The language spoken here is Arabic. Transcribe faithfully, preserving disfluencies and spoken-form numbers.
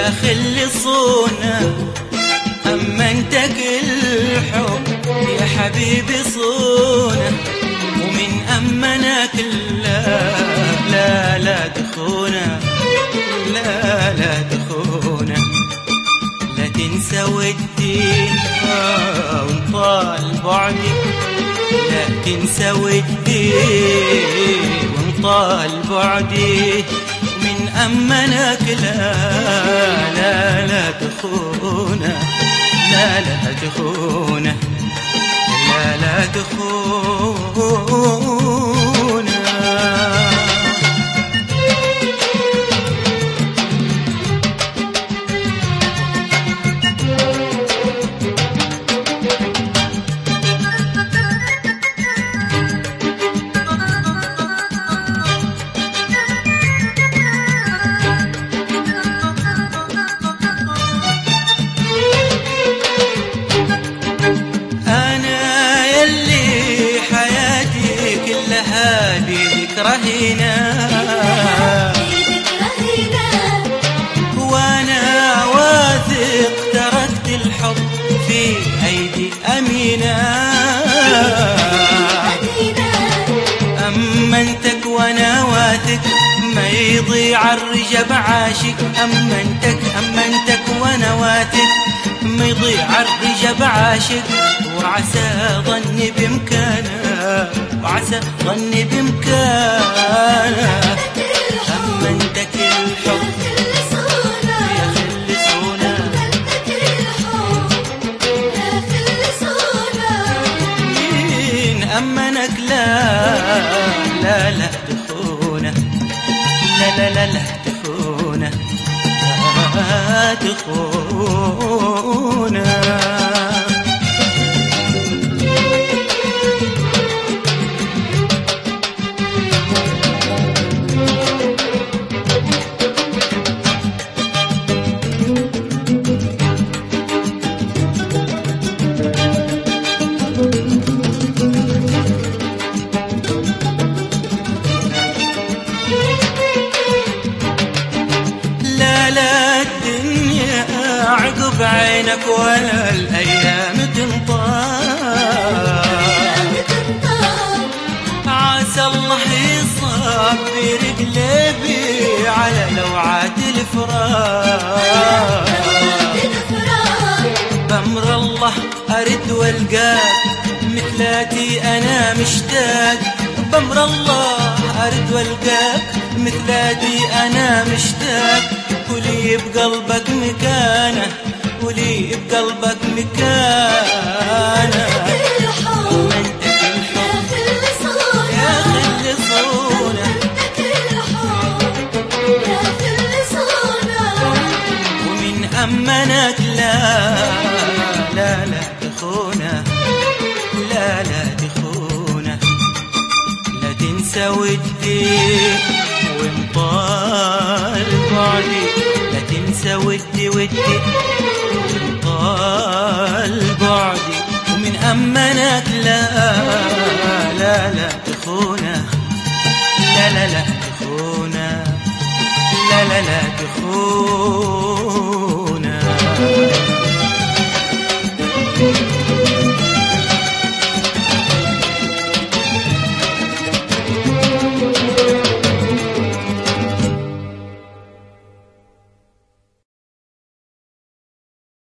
يا خلي صونك أمنتك الحب يا حبيبي صونك، ومن أمنك لا لا لا تخونك، لا لا تخونك، لا تنسى ودي آه وانطال بعدي، لا تنسى ودي وانطال بعدي، من أمنك لا لا لا تخونه، لا لا تخونه، لا لا تخونه. رهينة وانا واثق تركت الحب في ايدي امينة، امنتك وانا واثق ما يضيع الرجب عاشق، امنتك امنتك وانا واثق ما يضيع الرجب عاشق، وعسى ظني بامكانه، وعسى ظني بامكانه، أمنتك الحب يا خلي صونك، مين أمنك لا لا لا تخونه، لا لا لا لا تخونه، لا تخونه. عقب عينك ولا الأيام تنطال، عسى الله يصبر قلبي على لوعات الفراق، بأمر الله أرد والقاك مثلاتي أنا مشتاق، بأمر الله أرد والقاك مثلاتي أنا مشتاق، ولي بقلبك مكانه، ولي بقلبك مكانه، أمنتك الحب يا خلي صونك، ومن أمنك لا لا لا تخونه، لا لا تخونه، لا تنسى ودي وانطال بعدي، لا تنسى ودي ودي وانطال بعدي، ومن أمنك لا لا لا تخونه، لا لا لا تخونه، لا لا لا تخونه.